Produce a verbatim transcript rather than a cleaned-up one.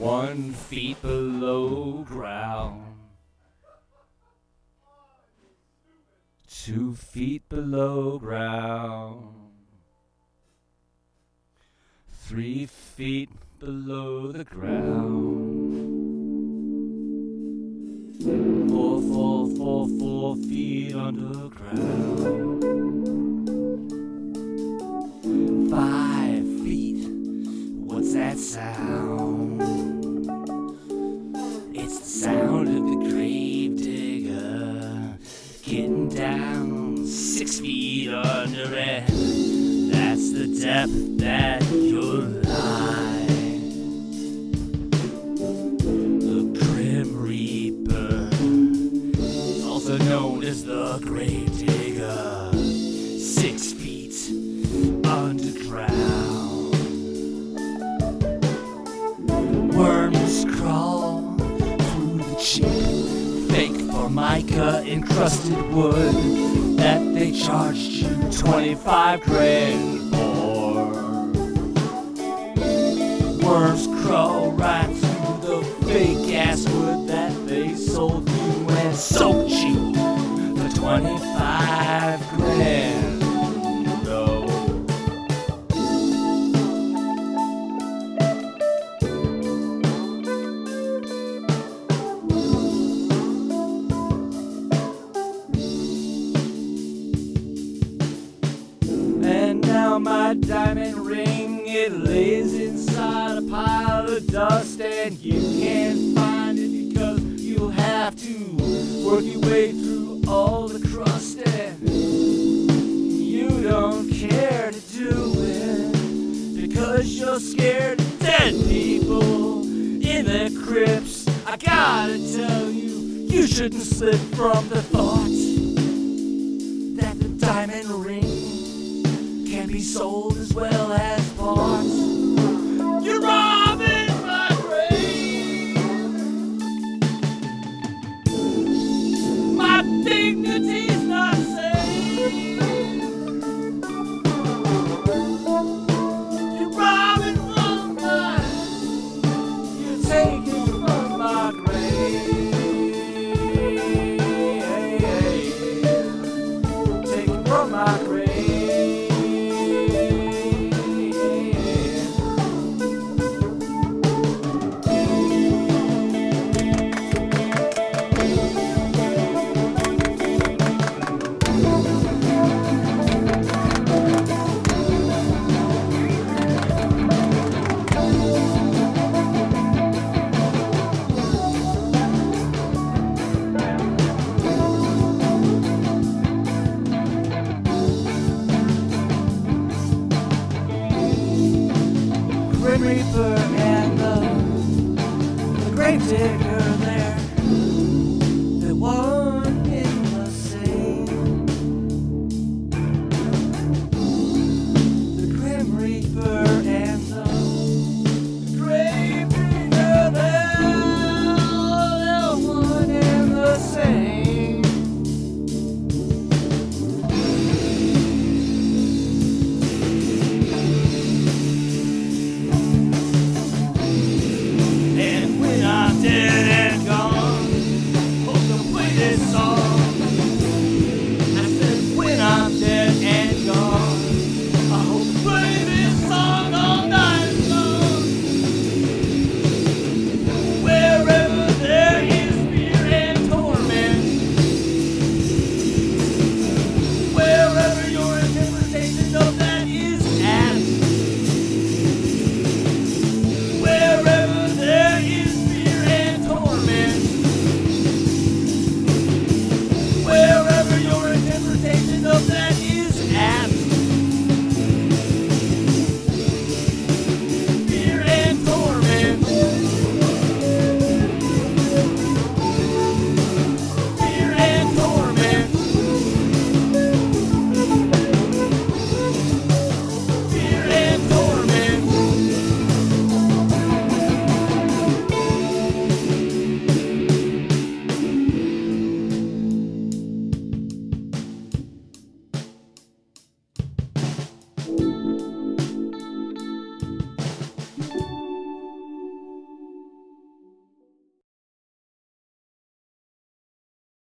one feet below ground, two feet below ground, three feet below the ground, four, four, four, four feet underground, five feet. What's that sound? It's the sound of the grave digger getting down six feet under it. That's the depth that you'll lie. The Grim Reaper, also known as the grave digger, six feet underground. Worms crawl through the cheap fake formica encrusted wood that they charged you twenty-five grand for. Worms crawl right through the fake ass wood that they sold you and sold you for twenty-five grand. No. And now my diamond ring, it lays inside a pile of dust, and you can't find it because you'll have to work your way through all the crust, and you don't care to do it because you're scared of dead people in their crypts. I gotta tell you, you shouldn't slip from the thought that the diamond ring can be sold as well as parts. You're robbing my grave. My dignity's not safe. You're robbing from my, you're taking from my grave. Taking from my grave. Grim Reaper and the, the grave digger